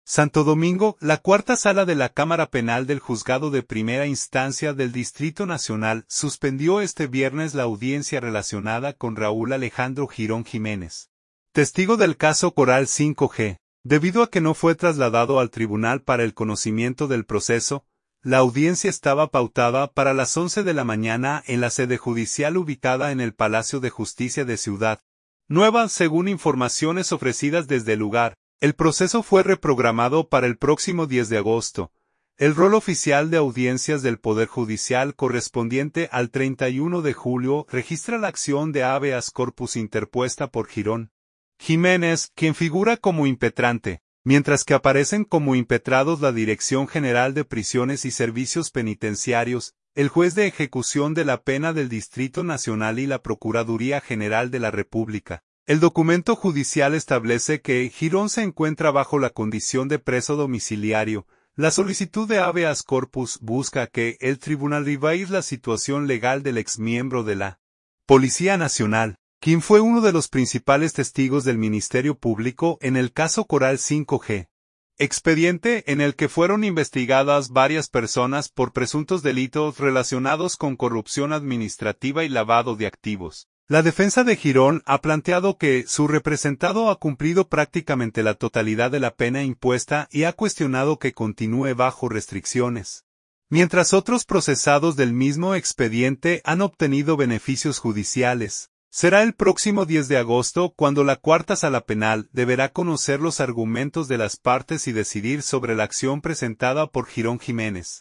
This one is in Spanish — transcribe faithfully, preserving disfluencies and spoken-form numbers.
Santo Domingo, la cuarta sala de la Cámara Penal del Juzgado de Primera Instancia del Distrito Nacional suspendió este viernes la audiencia relacionada con Raúl Alejandro Girón Jiménez, testigo del caso Coral cinco G. Debido a que no fue trasladado al tribunal para el conocimiento del proceso, la audiencia estaba pautada para las once de la mañana en la sede judicial ubicada en el Palacio de Justicia de Ciudad Nueva. Según informaciones ofrecidas desde el lugar, el proceso fue reprogramado para el próximo diez de agosto. El rol oficial de audiencias del Poder Judicial correspondiente al treinta y uno de julio registra la acción de habeas corpus interpuesta por Girón Jiménez, quien figura como impetrante, mientras que aparecen como impetrados la Dirección General de Prisiones y Servicios Penitenciarios, el juez de ejecución de la pena del Distrito Nacional y la Procuraduría General de la República. El documento judicial establece que Girón se encuentra bajo la condición de preso domiciliario. La solicitud de habeas corpus busca que el tribunal revise la situación legal del exmiembro de la Policía Nacional, quien fue uno de los principales testigos del Ministerio Público en el caso Coral cinco G. Expediente en el que fueron investigadas varias personas por presuntos delitos relacionados con corrupción administrativa y lavado de activos. La defensa de Girón ha planteado que su representado ha cumplido prácticamente la totalidad de la pena impuesta y ha cuestionado que continúe bajo restricciones, mientras otros procesados del mismo expediente han obtenido beneficios judiciales. Será el próximo diez de agosto cuando la cuarta sala penal deberá conocer los argumentos de las partes y decidir sobre la acción presentada por Girón Jiménez.